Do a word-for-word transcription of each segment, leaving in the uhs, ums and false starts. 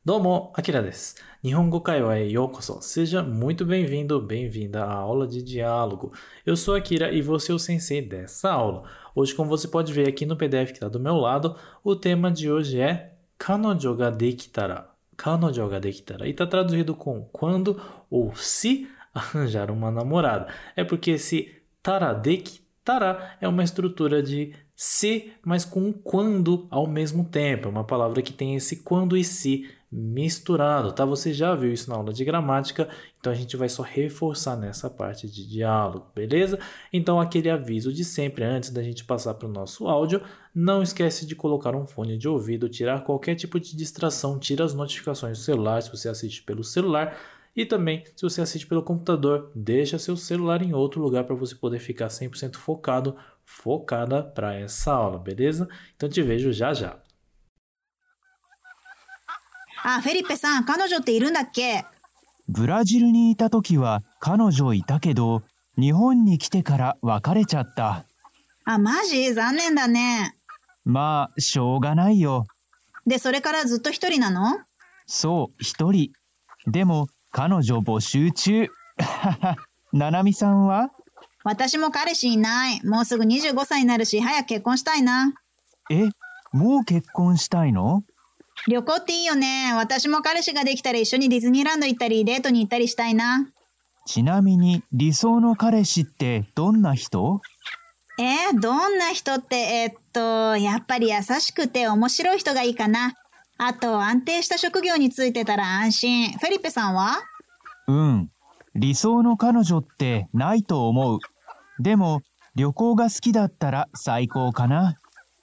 どうも、あきらです。日本語会話へようこそ. Seja muito bem-vindo, bem-vinda à aula de diálogo. Eu sou Akira e vou ser o sensei dessa aula. Hoje, como você pode ver aqui no P D F que está do meu lado, o tema de hoje é Kanojo ga dekitara. Kanojo ga dekitara. E está traduzido com quando ou se arranjar uma namorada. É porque esse tara dekitara é uma estrutura de se, mas com um quando ao mesmo tempo. É uma palavra que tem esse quando e se misturado, tá? Você já viu isso na aula de gramática, então a gente vai só reforçar nessa parte de diálogo, beleza? Então aquele aviso de sempre antes da gente passar para o nosso áudio, não esquece de colocar um fone de ouvido, tirar qualquer tipo de distração, tira as notificações do celular se você assiste pelo celular e também se você assiste pelo computador, deixa seu celular em outro lugar para você poder ficar cem por cento focado, focada para essa aula, beleza? Então te vejo já já. あ、フェリペさん、彼女っているんだっけ？ ブラジルにいた時は彼女いたけど、日本に来てから別れちゃった。 あ、マジ？残念だね。 まあ、しょうがないよ。 で、それからずっと一人なの？ そう、一人。でも、彼女募集中。ななみさんは？ 私も彼氏いない。もうすぐにじゅうごさいになるし、早く結婚したいな。 え、もう結婚したいの？ 旅行っていいよね。私も彼氏ができたら一緒にディズニーランド行ったり、デートに行ったりしたいな。 ちなみに、理想の彼氏ってどんな人？ えー、どんな人って、えーっと、やっぱり優しくて面白い人がいいかな。あと、安定した職業についてたら安心。フェリペさんは？ うん。理想の彼女ってないと思う。でも、旅行が好きだったら最高かな。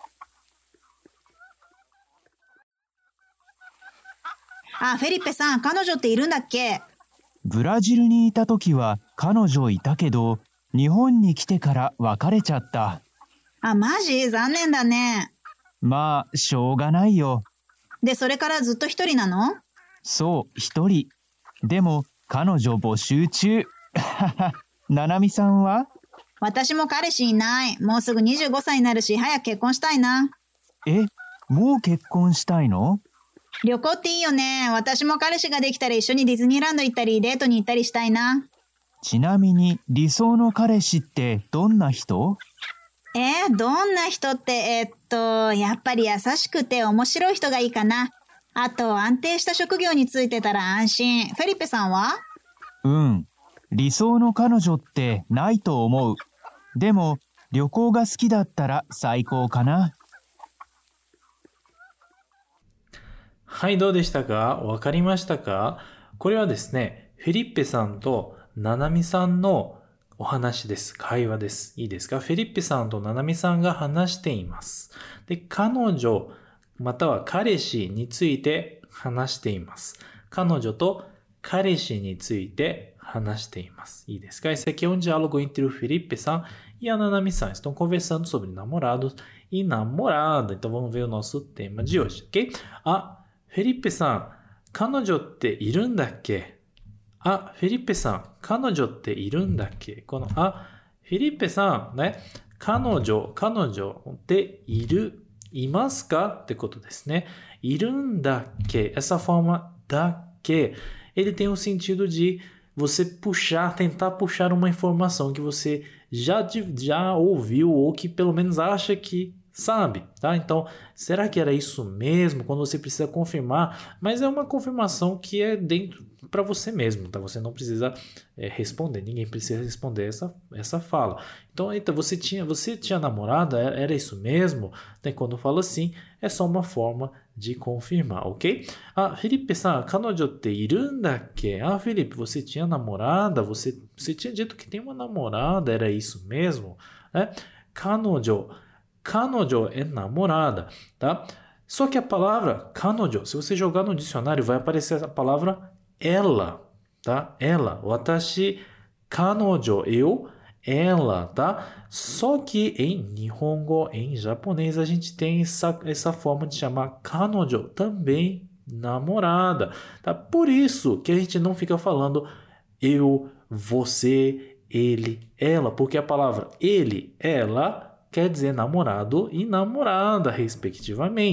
あ、フェリペさん、彼女っているんだっけ？ ブラジルにいた時は彼女いたけど、日本に来てから別れちゃった。 あ、マジ？残念だね。 まあ、しょうがないよ。 で、それからずっと一人なの？ そう、一人。でも、彼女募集中。ななみさんは？ 私も彼氏いない。もうすぐにじゅうごさいになるし、早く結婚したいな。 え、もう結婚したいの？ 旅行っていいよね。私も彼氏ができたら一緒にディズニーランド行ったり、デートに行ったりしたいな。 ちなみに、理想の彼氏ってどんな人？ えー、どんな人って、えーっと、やっぱり優しくて面白い人がいいかな。あと、安定した職業についてたら安心。フェリペさんは？ うん。理想の彼女ってないと思う。でも、旅行が好きだったら最高かな。 はい、どうでしたか？わかりましたか？これはですね、フェリッペさんとナナミさんのお話です。会話です。いいですか？フェリッペさんとナナミさんが話しています。で、彼女または彼氏について話しています。彼女と彼氏について話しています。いいですか? Esse aqui é um diálogo entre o Felipe-san e a Nanami-san. Estão conversando sobre namorados e namorada. Então vamos ver o nosso tema de hoje, ok? Ah, フェリッペさん、彼女っているんだっけ？あ、フェリッペさん、彼女っているんだっけ？この、あ、フェリッペさん、ね、彼女、彼女っている、いますか？ってことですね。いるんだっけ？ Essa forma da que, ele tem o sentido de você puxar, tentar puxar uma informação que você já, já ouviu ou que pelo menos acha que sabe, tá? Então, será que era isso mesmo? Quando você precisa confirmar, mas é uma confirmação que é dentro para você mesmo, tá? Você não precisa é, responder, ninguém precisa responder essa, essa fala. Então, eita, você tinha, você tinha namorada? Era isso mesmo? Então, quando eu falo assim, é só uma forma de confirmar, ok? Ah, Felipe-san, 彼女っているんだっけ? Ah, Felipe, você tinha namorada? Você, você tinha dito que tem uma namorada? Era isso mesmo? É? 彼女 Kanojo é namorada, tá? Só que a palavra kanojo, se você jogar no dicionário, vai aparecer a palavra ela, tá? Ela, watashi, kanojo, eu, ela, tá? Só que em Nihongo, em japonês, a gente tem essa, essa forma de chamar kanojo também namorada, tá? Por isso que a gente não fica falando eu, você, ele, ela, porque a palavra ele, ela quer dizer namorado e namorada, respectivamente.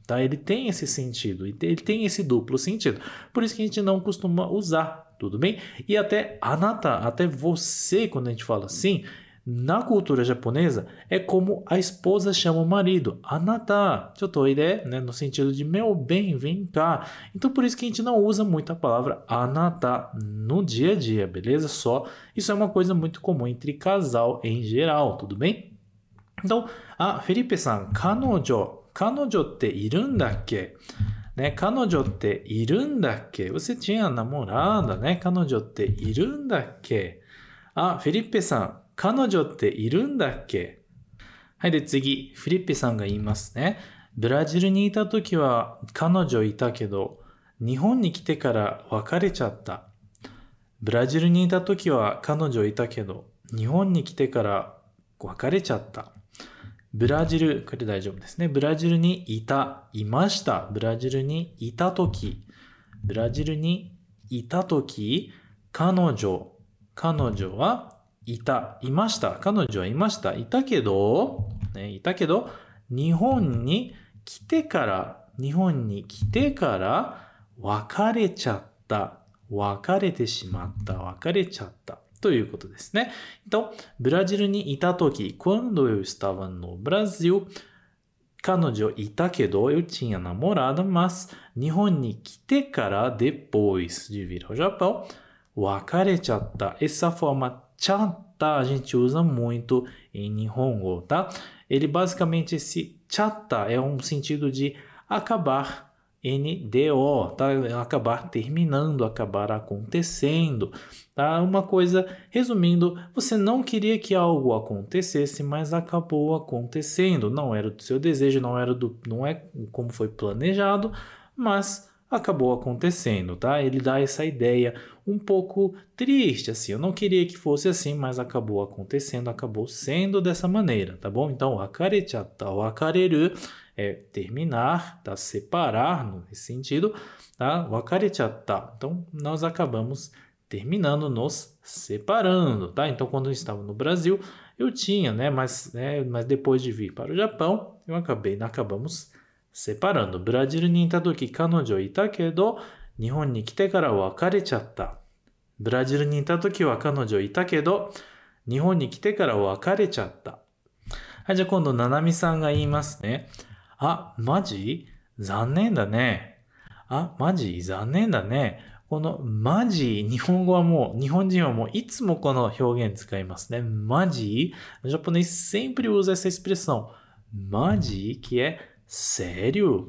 tá? Ele tem esse sentido, ele tem esse duplo sentido. Por isso que a gente não costuma usar, tudo bem? E até anata, até você, quando a gente fala assim, na cultura japonesa, é como a esposa chama o marido. Anata, chotoire, né? No sentido de meu bem, vem cá. Então, por isso que a gente não usa muito a palavra anata no dia a dia, beleza? Só, isso é uma coisa muito comum entre casal em geral, tudo bem? Então, ah, Felipe-san, kanojo, kanojo te irundakke? Né? Kanojo te irundakke? Você tinha namorada, né? Kanojo te irundakke? Ah, Felipe-san, 彼女っているんだっけ？はい、で次、フィリッペさんが言いますね。ブラジルにいた時は彼女いたけど、日本に来てから別れちゃった。ブラジルにいた時は彼女いたけど、日本に来てから別れちゃった。ブラジル、これ大丈夫ですね。ブラジルにいた、いました。ブラジルにいた時、ブラジルにいた時、彼女、彼女はいた、いました。彼女はいました。いたけど、ね、いたけど、日本に来てから、日本に来てから別れちゃった。別れてしまった。別れちゃった。ということですね。Então, ブラジルにいたとき、quando eu estava no Brasil, 彼女いたけど、eu tinha namorada, mas 日本に来てから depois de vir ao Japão, 別れちゃった。Essa forma chatta a gente usa muito em Nihongo, tá? Ele basicamente, esse chatta é um sentido de acabar, N D O, tá? Acabar terminando, acabar acontecendo, tá? Uma coisa, resumindo, você não queria que algo acontecesse, mas acabou acontecendo. Não era do seu desejo, não era do, não é como foi planejado, mas acabou acontecendo, tá? Ele dá essa ideia um pouco triste, assim. Eu não queria que fosse assim, mas acabou acontecendo, acabou sendo dessa maneira, tá bom? Então, wakarechatta, wakareru é terminar, tá? Separar, nesse sentido, tá? Wakarechatta. Então, nós acabamos terminando, nos separando, tá? Então, quando eu estava no Brasil, eu tinha, né? Mas, né? mas depois de vir para o Japão, eu acabei, acabamos separando. ブラジルにいたとき彼女いたけど、日本に来てから別れちゃった。ブラジルにいたときは彼女いたけど、日本に来てから別れちゃった。はい、じゃあ今度、ななみさんが言いますね。あ、マジ？残念だね。あ、マジ？残念だね。このマジ、日本語はもう、日本人はもういつもこの表現使いますね。マジ？No japonês sempre usa essa expressão. Maji, que é sério?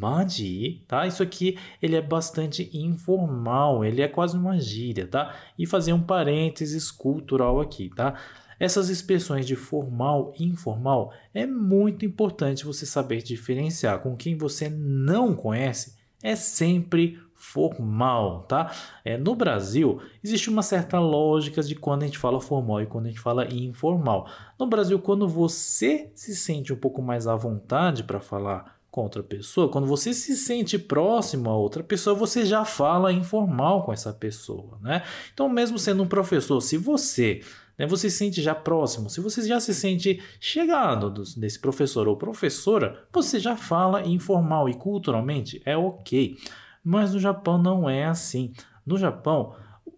Maji, tá? Isso aqui, ele é bastante informal, ele é quase uma gíria, tá? E fazer um parênteses cultural aqui, tá? Essas expressões de formal e informal é muito importante você saber diferenciar. Com quem você não conhece, é sempre formal, tá? É, no Brasil, existe uma certa lógica de quando a gente fala formal e quando a gente fala informal. No Brasil, quando você se sente um pouco mais à vontade para falar com outra pessoa, quando você se sente próximo a outra pessoa, você já fala informal com essa pessoa, né? Então, mesmo sendo um professor, se você, né, você se sente já próximo, se você já se sente chegado desse professor ou professora, você já fala informal e culturalmente é ok. Mas no Japão não é assim. No Japão,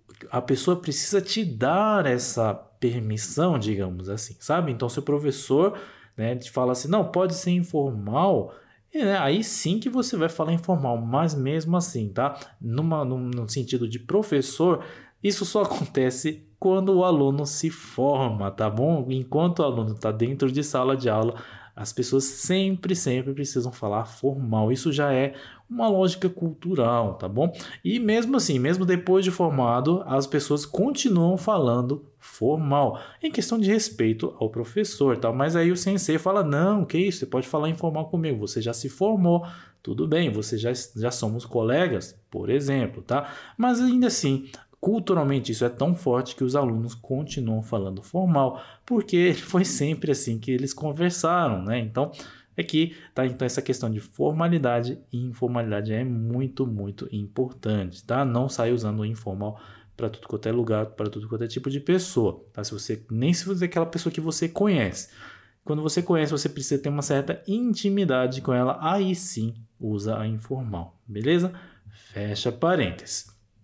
a pessoa precisa te dar essa permissão, digamos assim, sabe? Então, se o professor, né, te fala assim, não, pode ser informal, é, aí sim que você vai falar informal, mas mesmo assim, tá? Numa, num, no sentido de professor, isso só acontece quando o aluno se forma, tá bom? Enquanto o aluno está dentro de sala de aula, as pessoas sempre, sempre precisam falar formal. Isso já é uma lógica cultural, tá bom? E mesmo assim, mesmo depois de formado, as pessoas continuam falando formal, em questão de respeito ao professor, tá? Mas aí o sensei fala, não, que isso, você pode falar informal comigo, você já se formou, tudo bem, você já, já somos colegas, por exemplo, tá? Mas ainda assim, culturalmente isso é tão forte que os alunos continuam falando formal, porque foi sempre assim que eles conversaram, né? Então, aqui, tá? Então, essa questão de formalidade e informalidade é muito, muito importante, tá? Não sai usando o informal para tudo quanto é lugar, para tudo quanto é tipo de pessoa, tá? Se você, nem se você é aquela pessoa que você conhece. Quando você conhece, você precisa ter uma certa intimidade com ela. Aí sim, usa a informal. Beleza? Fecha parênteses.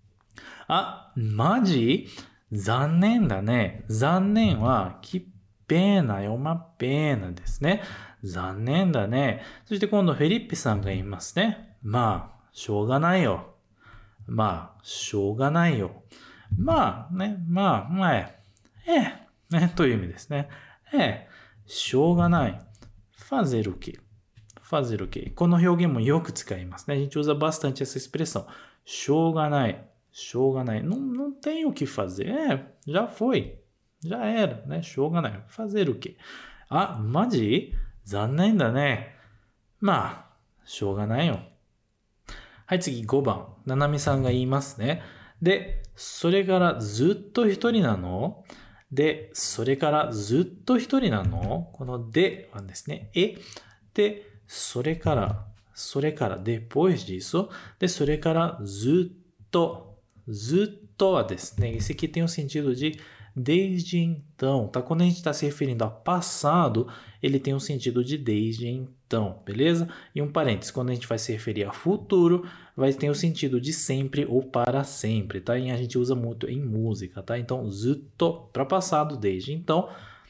Ah, maji? Zannen da ne. Zannen wa que pena, é uma pena ですね。残念だね。そして今度フェリッペさんが言いますね。まあ、しょうがないよ。まあ、しょうがないよ。まあね、まあ、まあ、ええ、ね、という意味ですね。ええ、しょうがない。fazer o quê? fazer o quê? この表現もよく使いますね。A gente usa bastante essa expressão. しょうがない。しょうがない。Não, não tem o que fazer. É, já foi. Já era, né? しょうがない。fazer o quê? あ、マジ？残念だね。まあ、しょうがないよ。はい、次ごばん。ななみさんが言いますね。で、それからずっと一人なの？で、それからずっと一人なの？このではですね。え、で、それから、それから、depois disso。で、それからずっと、ずっとはですね。Esse aqui tem o sentido de desde então, tá? Quando a gente está se referindo a passado, ele tem um sentido de desde então, beleza? E um parênteses, quando a gente vai se referir a futuro, vai ter o sentido de sempre ou para sempre, tá? E a gente usa muito em música, tá? Então, zutto para passado, desde então,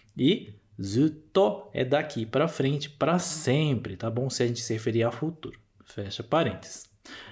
e zutto é daqui para frente, para sempre, tá bom? Se a gente se referir a futuro. Fecha parênteses.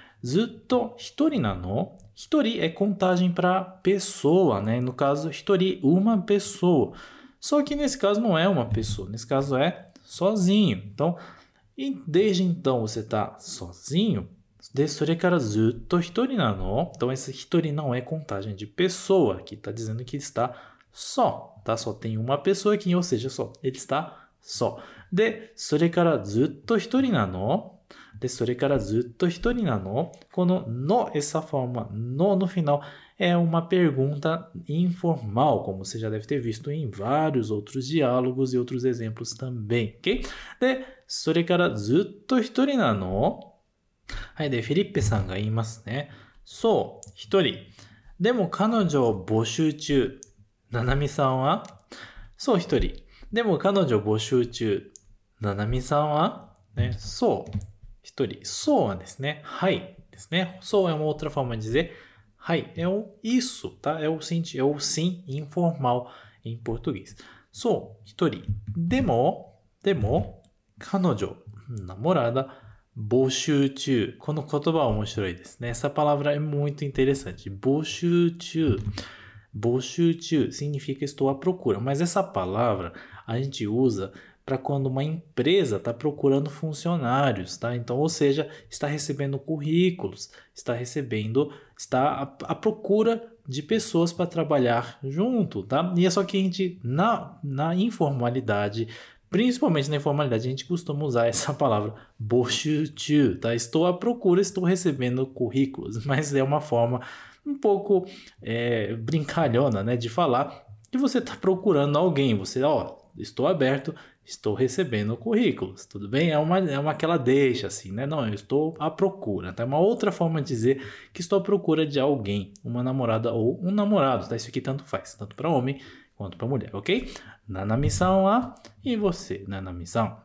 Zutto hitori nano? Hitori é contagem para pessoa, né? No caso, hitori, uma pessoa. Só que nesse caso não é uma pessoa, nesse caso é sozinho. Então, e desde então você está sozinho. De sore kara zutto hitori nano? Então, esse hitori não é contagem de pessoa, que está dizendo que está só, tá? Só tem uma pessoa aqui, ou seja, só. Ele está só. De sore kara zutto hitori nano? De sore kara zutto hitori nano? Quando no, essa forma no no final é uma pergunta informal, como você já deve ter visto em vários outros diálogos e outros exemplos também, ok? De sore kara zutto hitori nano? はい、でフィリッペさんが言いますね。そう、一人。でも彼女を募集中。ななみさんは？そう、一人。でも彼女を募集中。ななみさんは？ね、そう。一人。そうはですね。はいですね。そうé uma outra forma de dizer はい。É o isso, tá? É o sim, é o sim informal em português. そう。一人。でも、でも、彼女、namorada, 募集中。この言葉は面白いですね。Essa palavra é muito interessante. 募集中。募集中 significa estou à procura. Mas essa palavra a gente usa para quando uma empresa está procurando funcionários, tá? Então, ou seja, está recebendo currículos, está recebendo, está à, à procura de pessoas para trabalhar junto, tá? E é só que a gente, na, na informalidade, principalmente na informalidade, a gente costuma usar essa palavra bochuchu, tá? Estou à procura, estou recebendo currículos, mas é uma forma um pouco é, brincalhona, né? De falar que você está procurando alguém, você, ó, estou aberto, estou recebendo currículos, tudo bem? É uma, é uma aquela deixa assim, né? Não, eu estou à procura, tá? É uma outra forma de dizer que estou à procura de alguém, uma namorada ou um namorado, tá? Isso aqui tanto faz, tanto para homem quanto para mulher, ok? Nanami-san wa, e você, Nanami-san?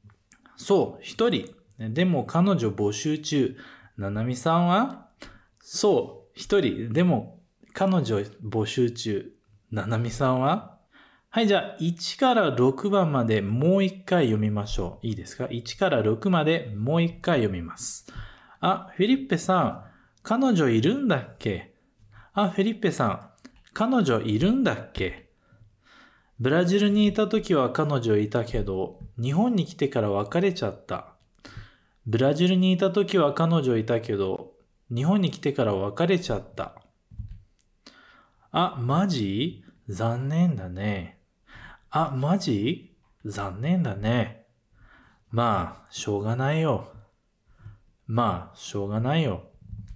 Sou, hitori. Demo, kanojo bōshū chū. Nanami-san wa? Sou, hitori. Demo, kanojo bōshū chū. Nanami-san wa? はい、じゃあ、いちからろくばんまでもう一回読みましょう。いいですか？ いち からろくまでもう一回読みます。あ、フィリッペさん、彼女いるんだっけ？あ、フィリッペさん、彼女いるんだっけ？ブラジルにいた時は彼女いたけど、日本に来てから別れちゃった。ブラジルにいた時は彼女いたけど、日本に来てから別れちゃった。あ、マジ？残念だね。あ、マジ？残念だね。まあ、しょうがないよ。まあ、しょうがないよ。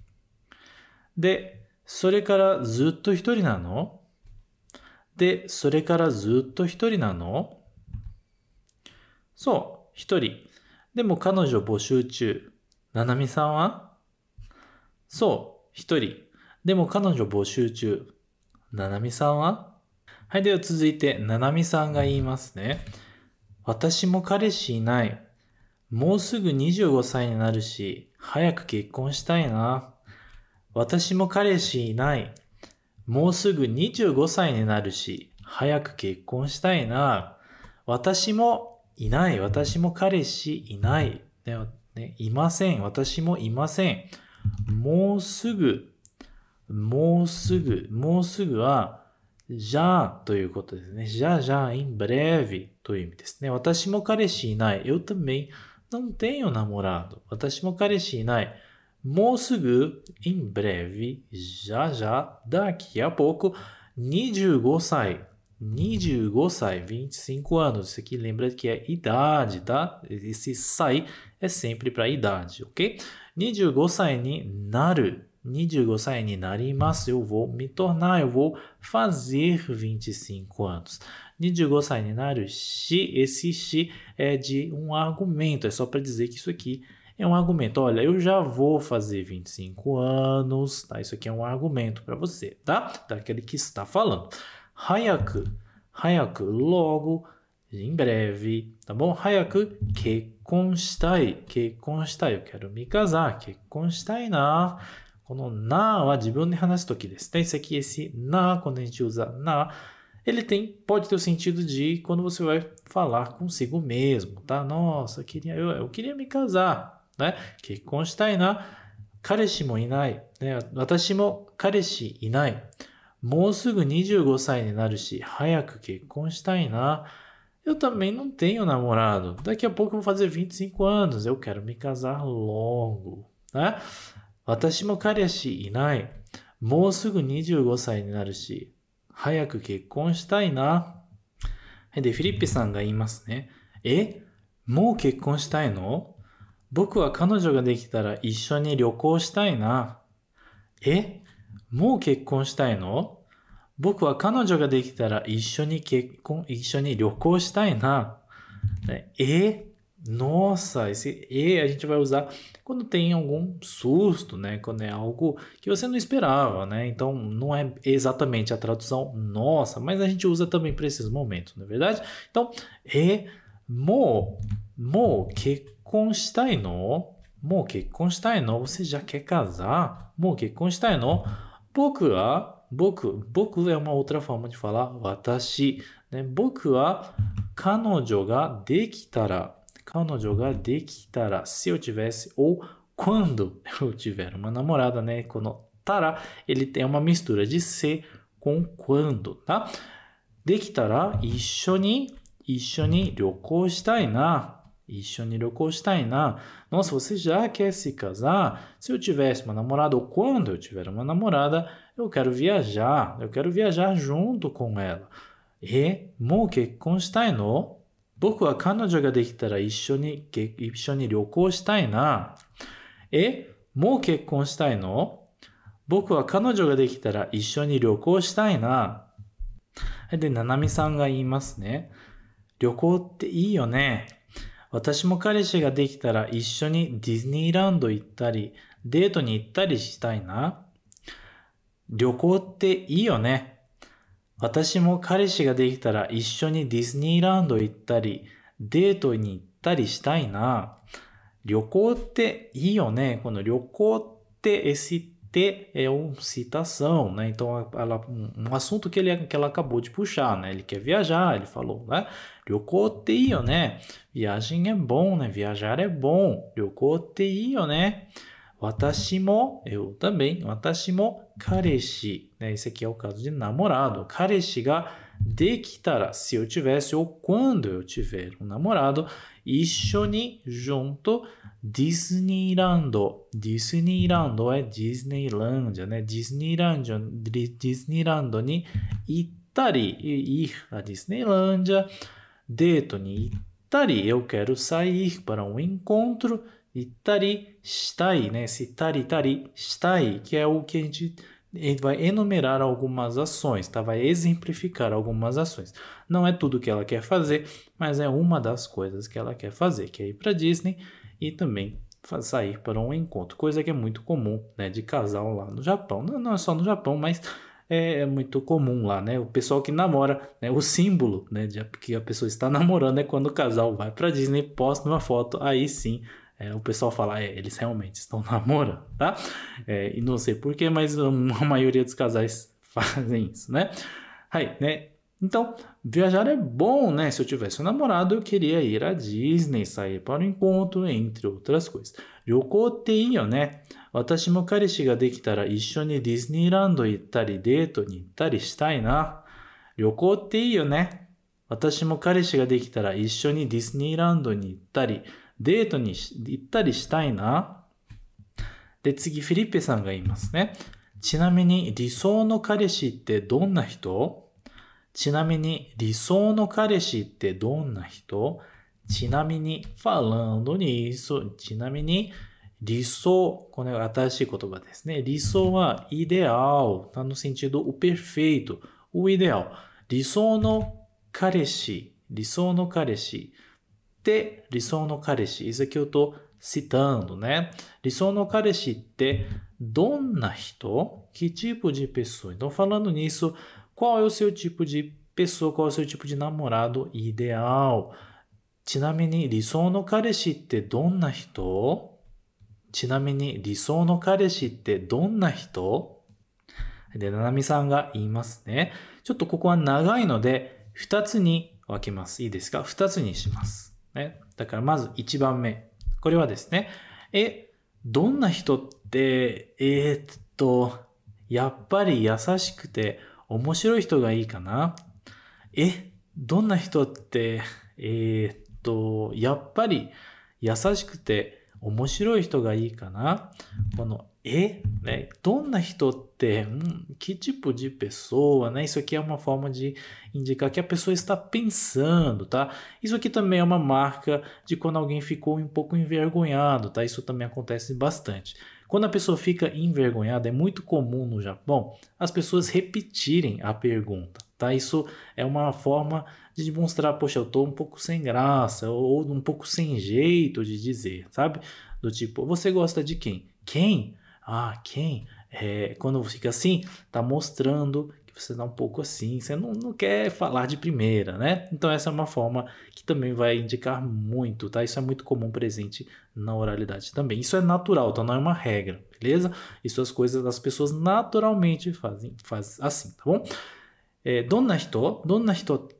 で、それからずっと一人なの？で、それからずっと一人なの？そう、一人。でも彼女募集中。ななみさんは？そう、一人。でも彼女募集中。ななみさんは？はい、では続いて、ななみさんが言いますね。 私も彼氏いない。もうすぐにじゅうごさいになるし、早く結婚したいな。私も彼氏いない。もうすぐにじゅうごさいになるし、早く結婚したいな。私もいない。私も彼氏いない。ねね、いません。私もいません。もうすぐ、もうすぐ、もうすぐは、já ということですね。já, já, em breve という意味ですね。私も彼氏いない。Eu também não tenho namorado. 私も彼氏いない。もうすぐ、em breve, já, já, daqui a pouco, にじゅうごさい。にじゅうごさい, vinte e cinco anos. Isso aqui lembra que é idade, tá? Esse sai é sempre para idade, ok? にじゅうごさいになる。にじゅうごさいになります。Eu vou me tornar, eu vou fazer vinte e cinco anos. にじゅうごさいになるし, esse shi é de um argumento. É só para dizer que isso aqui é um argumento. Olha, eu já vou fazer vinte e cinco anos, tá? Isso aqui é um argumento para você, tá? Daquele que está falando. Hayaku, hayaku, logo, em breve, tá bom? Hayaku, kekkon shitai, kekkon shitai, eu quero me casar, kekkon shitai na. このなは自分で話すときですね。Esse aqui, esse na, quando a gente usa na, ele tem, pode ter o sentido de quando você vai falar consigo mesmo, tá? Nossa, eu queria, eu, eu queria me casar, né? Kekkon shitai na, kareshi mo inai, né? Watashi mo kareshi inai. もうすぐにじゅうごさいになるし、早く結婚したいな。Eu também não tenho namorado. Daqui a pouco eu vou fazer vinte e cinco anos. Eu quero me casar logo, né? 私も彼氏いない。もうすぐにじゅうごさいになるし、早く結婚したいな。で、フィリッペさんが言いますね。え、もう結婚したいの？僕は彼女ができたら一緒に旅行したいな。え、もう結婚したいの？僕は彼女ができたら一緒に結婚、一緒に旅行したいな。え、nossa, esse e a gente vai usar quando tem algum susto, né? Quando é algo que você não esperava, né? Então não é exatamente a tradução nossa, mas a gente usa também para esses momentos, não é verdade? Então, e mo, mo kekkon shitai no? Mo kekkon shitai no? Você já quer casar? Mo kekkon shitai no? Boku wa, boku, boku é uma outra forma de falar watashi, né? Boku wa kanojo ga dekitara. Kanojo ga dekitara. Se eu tivesse, ou quando eu tiver uma namorada, né? Quando tara, ele tem uma mistura de se com quando, tá? Dekitara, issho ni, issho ni ryoukou shitai na. Issho ni ryoukou shitai na. Nossa, você já quer se casar? Se eu tivesse uma namorada, ou quando eu tiver uma namorada, eu quero viajar. Eu quero viajar junto com ela. E, mou kekkon shitai no? 僕は彼女ができたら一緒に、一緒に旅行したいな。え、もう結婚したいの？僕は彼女ができたら一緒に旅行したいな。で、ななみさんが言いますね。旅行っていいよね。私も彼氏ができたら一緒にディズニーランド行ったり、デートに行ったりしたいな。旅行っていいよね。私も彼氏ができたら一緒にディズニーランド行ったり、デートに行ったりしたいな。旅行っていいよね。この旅行って、esse te é uma citação, né? Então, ela, um assunto que, ele, que ela acabou de puxar, né? Ele quer viajar, ele falou, né? Ryoko te iyo, né? Viagem é bom, né? Viajar é bom. Ryoko te iyo, né? Watashi mo, eu também. Watashi mo kareshi, né? Esse aqui é o caso de namorado. Kareshi ga dekitara, se eu tivesse ou quando eu tiver um namorado. Issho ni, junto, Disneylando. Disneylando é Disneylândia, né? Disneylândia, Disneylando ni ittari, ir a Disneylândia. Deto ni ittari, eu quero sair para um encontro. Ittari, shitai, né? Esse tari, tari, shitai, que é o que a gente, a gente vai enumerar algumas ações, tá? Vai exemplificar algumas ações. Não é tudo que ela quer fazer, mas é uma das coisas que ela quer fazer, que é ir para Disney e também sair para um encontro, coisa que é muito comum, né, de casal lá no Japão. Não, não é só no Japão, mas é, é muito comum lá, né? O pessoal que namora, né? O símbolo, né, de que a pessoa está namorando é quando o casal vai para Disney, posta uma foto, aí sim, é, o pessoal fala, é, eles realmente estão namorando, tá? É, e não sei porquê, mas a maioria dos casais fazem isso, né? Aí, né? Então, viajar é bom, né? Se eu tivesse um namorado, eu queria ir à Disney, sair para o encontro, entre outras coisas. 旅行っていいよね。私も彼氏ができたら一緒にディズニーランド行ったりデートに行ったりしたいな。旅行っていいよね。私も彼氏ができたら一緒にディズニーランドに行ったりデートに行ったりしたいな。で、次、フィリッペさんが言いますね。ちなみに理想の彼氏ってどんな人？ちなみに理想の彼氏ってどんな人？ちなみに falando nisso, ちなみに理想、これは新しい言葉ですね。理想は ideal, tá no sentido o perfeito, o ideal. 理想の彼氏、理想の彼氏って理想の彼氏、isso aqui eu tô citando, né? 理想の彼氏ってどんな人? Que tipo de pessoa? Então, falando nisso, qual é o seu tipo de pessoa, qual é o seu tipo de namorado ideal? ちなみに理想の彼氏ってどんな人？ちなみに理想の彼氏ってどんな人？で、ななみさんが言いますね。ちょっとここは長いので、二つに分けます。いいですか？二つにします。ね。だからまず一番目。これはですね、え、どんな人って、えー、っと、やっぱり優しくて面白い人がいいかな？え、どんな人って、えー、っと、やっぱり優しくて面白い人がいいかな？この、え、né? どんな人って、hum, que tipo de pessoa, né? Isso aqui é uma forma de indicar que a pessoa está pensando, tá? Isso aqui também é uma marca de quando alguém ficou um pouco envergonhado, tá? Isso também acontece bastante. Quando a pessoa fica envergonhada, é muito comum no Japão as pessoas repetirem a pergunta, tá? Isso é uma forma de demonstrar, poxa, eu tô um pouco sem graça ou um pouco sem jeito de dizer, sabe? Do tipo, você gosta de quem? Quem? Ah, quem? É, quando fica assim, tá mostrando que você tá um pouco assim, você não, não quer falar de primeira, né? Então essa é uma forma que também vai indicar muito, tá? Isso é muito comum presente na oralidade também. Isso é natural, então não é uma regra, beleza? Isso as coisas as pessoas naturalmente fazem, fazem assim, tá bom? É, どんな人? どんな人って、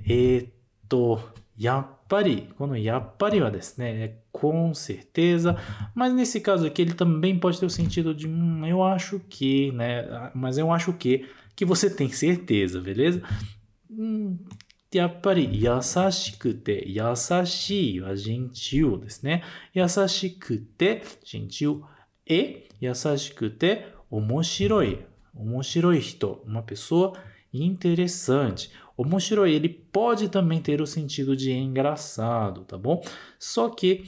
えー、っと、やっぱり、このやっぱりはですね、é com certeza, mas nesse caso aqui ele também pode ter o sentido de, hum, eu acho que, né, mas eu acho que, que você tem certeza, beleza? Hum, やっぱり優しくて、優しいは gentil ですね。優しくて gentil e 優しくて面白い、面白い人、uma pessoa interessante. Omoshiroi, ele pode também ter o sentido de engraçado, tá bom? Só que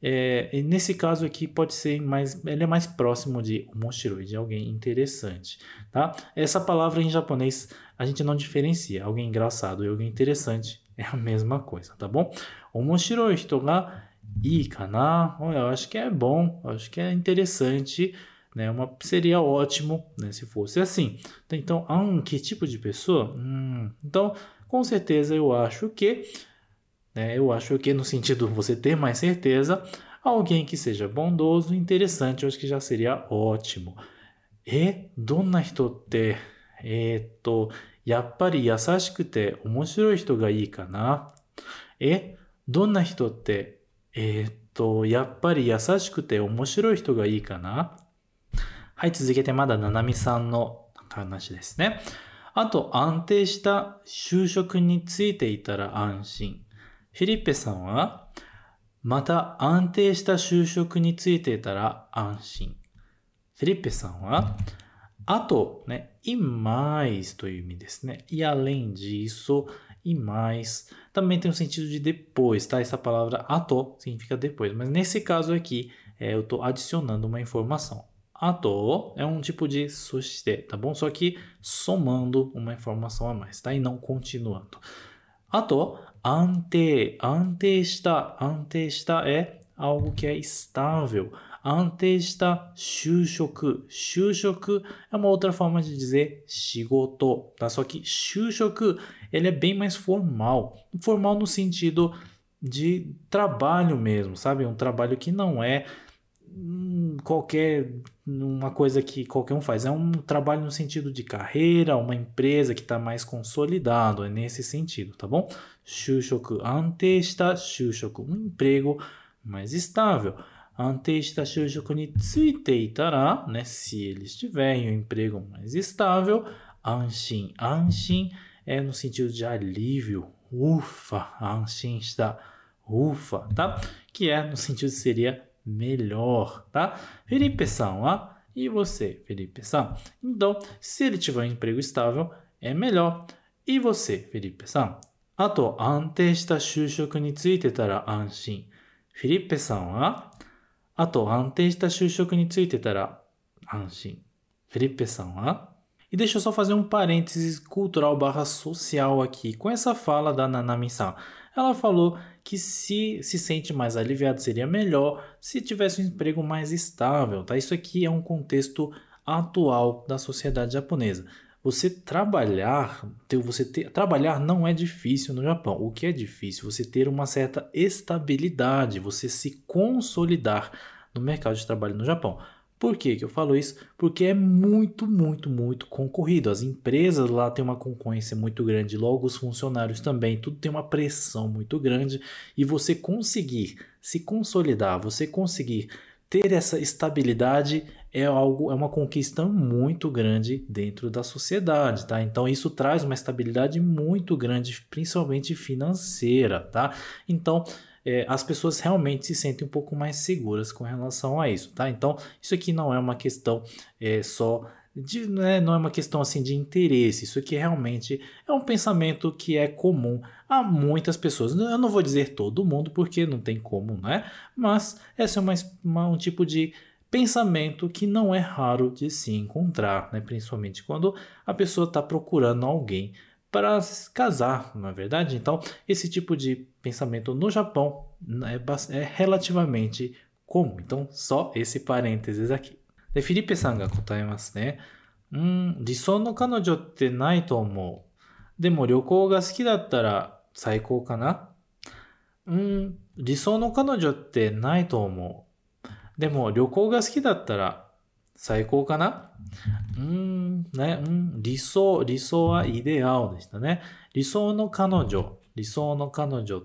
é, nesse caso aqui pode ser mais, ele é mais próximo de omoshiroi, de alguém interessante, tá? Essa palavra em japonês a gente não diferencia, alguém engraçado e alguém interessante é a mesma coisa, tá bom? Omoshiroi hito ga ii kana? Eu acho que é bom, eu acho que é interessante. Né, uma, seria ótimo, né, se fosse assim. Então, ah, que tipo de pessoa? Hum, então, com certeza eu acho que, né, eu acho que no sentido de você ter mais certeza, alguém que seja bondoso, interessante, eu acho que já seria ótimo. E, どんな人って、えっと、やっぱり優しくて面白い人がいいかな。え、どんな人って、えっと、やっぱり優しくて面白い人がいいかな。はい、続けてまだななみさんの話ですね。あと、安定した就職についていたら安心。フィリッペさんは、また安定した就職についていたら安心。フィリッペさんは、あと、ね、e mais という意味ですね。E além disso, e mais. Também tem o sentido de depois, tá? Essa palavra ato significa depois. Mas nesse caso aqui, é, eu estou adicionando uma informação. Ato é um tipo de soshite, tá bom? Só que somando uma informação a mais, tá? E não continuando. Ato, ante, ante está, ante está é algo que é estável. 安定した就職。就職é uma outra forma de dizer 仕事, tá? Só que 就職, ele é bem mais formal. Formal no sentido de trabalho mesmo, sabe? Um trabalho que não é hum, qualquer uma coisa que qualquer um faz. É um trabalho no sentido de carreira, uma empresa que está mais consolidado. É nesse sentido, tá bom? 就職。安定した就職。Um emprego mais estável. 安定した就職についていたら, né, se ele estiver em um emprego mais estável, 安心。安心é no sentido de alívio. Ufa, 安心した。Ufa, tá? Que é no sentido de seria melhor, tá? Felipe-san, ah? E você, Felipe-san? Então, se ele tiver um emprego estável, é melhor. E você, Felipe-san? あと、安定した就職についてたら安心。Felipe-san はあと、安定した就職についてたら安心。Felipe-san は E deixa eu só fazer um parênteses cultural barra social aqui com essa fala da Nanami-san. Ela falou que se se sente mais aliviado seria melhor se tivesse um emprego mais estável, tá? Isso aqui é um contexto atual da sociedade japonesa. Você trabalhar, você ter, trabalhar não é difícil no Japão. O que é difícil? Você ter uma certa estabilidade, você se consolidar no mercado de trabalho no Japão. Por que que eu falo isso? Porque é muito, muito, muito concorrido. As empresas lá têm uma concorrência muito grande, logo os funcionários também, tudo tem uma pressão muito grande e você conseguir se consolidar, você conseguir ter essa estabilidade é algo, é uma conquista muito grande dentro da sociedade, tá? Então isso traz uma estabilidade muito grande, principalmente financeira, tá? Então é, as pessoas realmente se sentem um pouco mais seguras com relação a isso, tá? Então isso aqui não é uma questão é, só de, né, não é uma questão assim de interesse, isso aqui realmente é um pensamento que é comum a muitas pessoas. Eu não vou dizer todo mundo porque não tem como, né? Mas esse é uma, uma, um tipo de pensamento que não é raro de se encontrar, né? Principalmente quando a pessoa está procurando alguém para se casar, não é verdade? Então, esse tipo de pensamento no Japão é, é relativamente comum. Então, só esse parênteses aqui. で、フィリペさんが答えますね。うん、理想の彼女ってないと思う。でも旅行が好きだったら最高かな。うん、理想の彼女ってないと思う。でも旅行が好きだったら最高かな。うーん、ね、うん、理想、理想はイデアルでしたね。理想の彼女、理想の彼女って、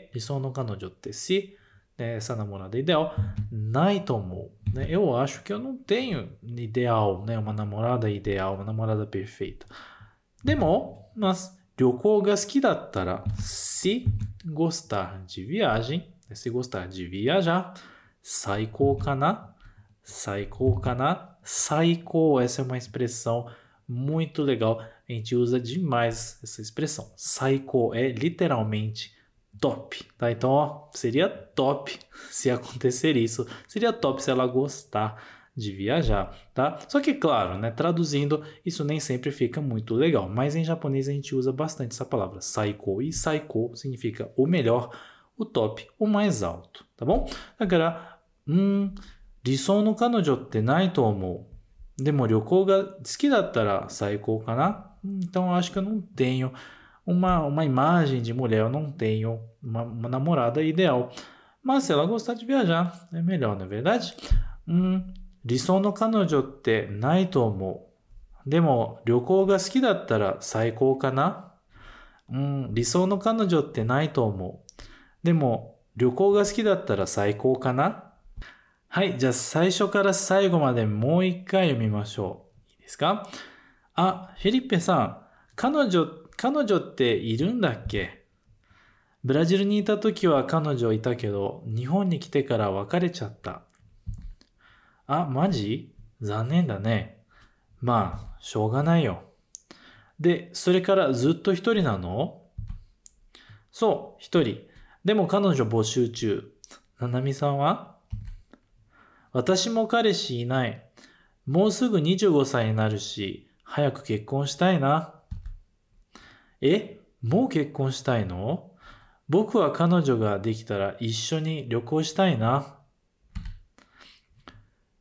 理想の彼女ってse essa namorada ideal, ないと思う。né? Eu acho que eu não tenho ideal, né? Uma namorada ideal, uma namorada perfeita. でも、mas 旅行が好きだったら se gostar de viagem, se gostar de viajar, 最高かな最高かな最高, essa é uma expressão muito legal. A gente usa demais essa expressão. 最高 é literalmente top, tá? Então, ó, seria top se acontecer isso. Seria top se ela gostar de viajar, tá? Só que, claro, né? Traduzindo, isso nem sempre fica muito legal. Mas em japonês a gente usa bastante essa palavra. Saiko. E saiko significa o melhor, o top, o mais alto, tá bom? Agora, hum, 理想の彼女ってないと思う。でも旅行が好きだったら最高かな。Então, eu acho que eu não tenho Uma, uma imagem de mulher, eu não tenho uma, uma namorada ideal. Mas se ela gostar de viajar, é melhor, não é verdade? Hum, 理想の彼女ってないと思う。でも旅行が好きだったら最高かな。うん、理想の彼女ってないと思う。でも旅行が好きだったら最高かな。はい、じゃあ最初から最後までもう一回読みましょう。いいですか？あ、フィリッペさん、彼女彼女っているんだっけ？ブラジルにいた時は彼女いたけど、日本に来てから別れちゃった。あ、マジ？残念だね。まあ、しょうがないよ。で、それからずっと一人なの？そう、一人。でも彼女募集中。ななみさんは？私も彼氏いない。もうすぐにじゅうごさいになるし、早く結婚したいな。え、もう結婚したいの？僕は彼女ができたら一緒に旅行したいな。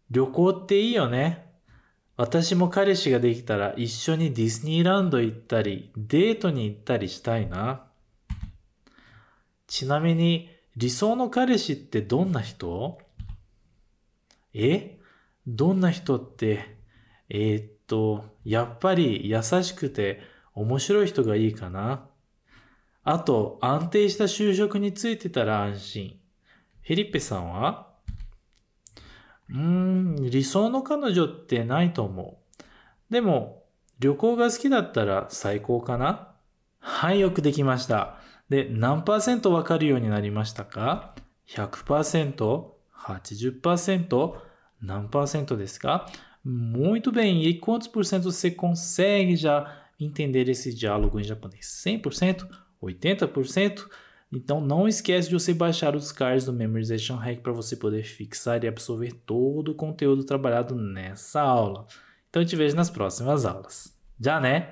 旅行っていいよね。私も彼氏ができたら一緒にディズニーランド行ったり、デートに行ったりしたいな。ちなみに、理想の彼氏ってどんな人？え？どんな人って、えーっと、やっぱり優しくて面白い人がいいかな。あと、安定した就職についてたら安心。フェリッペさんは？うーん、理想の彼女ってないと思う。でも、旅行が好きだったら最高かな？はい、よくできました。で、何パーセントわかるようになりましたか？ ひゃくパーセント？ はちじゅっパーセント？ 何パーセントですか？ Muito bem. E quantos por cento você consegue já entender esse diálogo em japonês? cem por cento? oitenta por cento? Então, não esquece de você baixar os cards do Memorization Hack para você poder fixar e absorver todo o conteúdo trabalhado nessa aula. Então, eu te vejo nas próximas aulas. Já, né?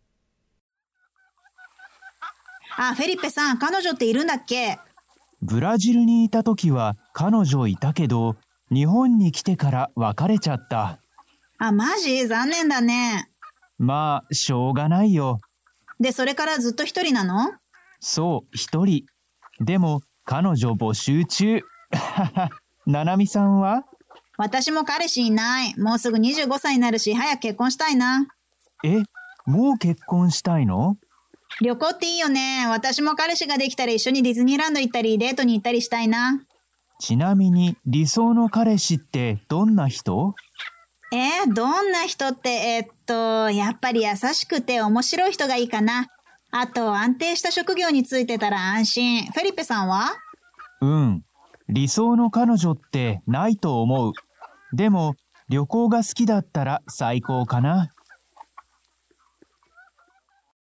あ、フェリッペさん、彼女っているんだっけ？ ブラジルにいた時は彼女いたけど、日本に来てから別れちゃった。 あ、マジ？残念だね。 まあ、しょうがないよ。 で、それからずっと一人なの？ そう、一人。でも、彼女募集中。ななみさんは？ 私も彼氏いない。もうすぐにじゅうごさいになるし、早く結婚したいな。 え、もう結婚したいの？ 旅行っていいよね。私も彼氏ができたら一緒にディズニーランド行ったり、デートに行ったりしたいな。 ちなみに、理想の彼氏ってどんな人？ えー、どんな人って、えー、っと、やっぱり優しくて面白い人がいいかな。あと、安定した職業についてたら安心。フェリッペさんは？ うん。理想の彼女ってないと思う。でも、旅行が好きだったら最高かな。